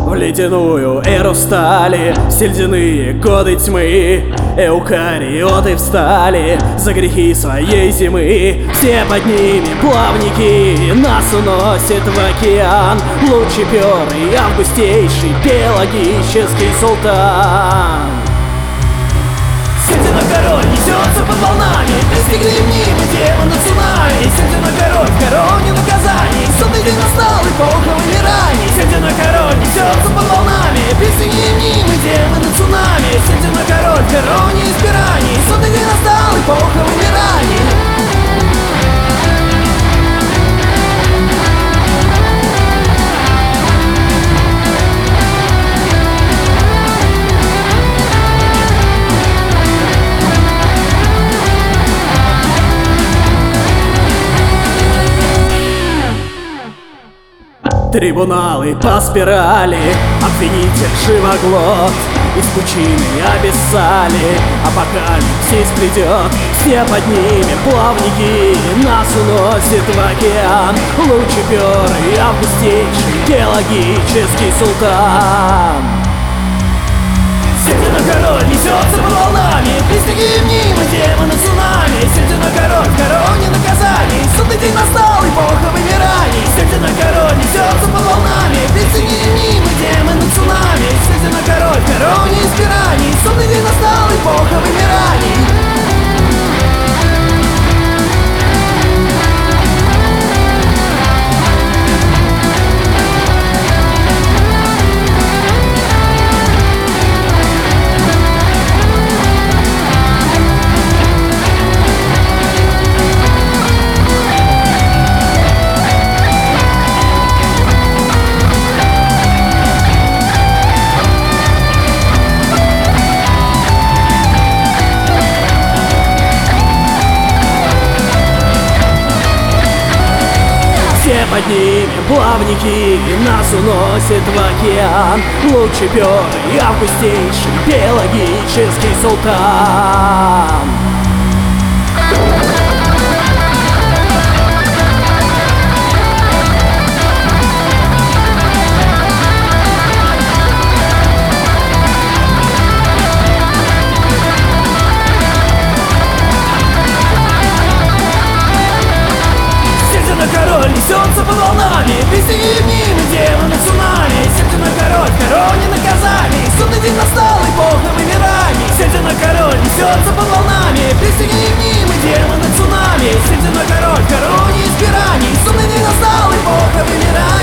В ледяную эру встали стильдяные годы тьмы. Эукариоты встали за грехи своей зимы. Все под ними плавники, нас уносит в океан лучеперый, августейший, пелагический султан. Седина король несется под волнами, пристегли мнимый демона цунами. Седина король в короне наказаний, судный день настал, эпоха вымираний. Седина король несется под волнами, пристегли мнимый демона цунами. Седина король в короне избираний, судный день настал, эпоха вымираний. Трибуналы по спирали, обвинитель живоглот, из пучины обессали, апокалипсис придет. Все под ними плавники, нас уносит в океан лучеперый, августейший, геологический султан. Седина король несется под волнами, пристегли мнимый демона цунами. Седина король в короне наказаний, судный день настал, эпоха вымираний. Седина король несется под волнами, пристегли мнимый демона цунами. Седина король в короне избираний, судный день настал, эпоха вымираний. Все под ними плавники, нас уносит в океан лучеперый, августейший, пелагический султан. Король несется под волнами, пристегли мнимый демона цунами. Седина король в короне наказаний, судный день настал, эпоха вымираний. Седина король несется под волнами, пристегли мнимый демона цунами. Седина король в короне избираний, судный день настал, эпоха вымираний.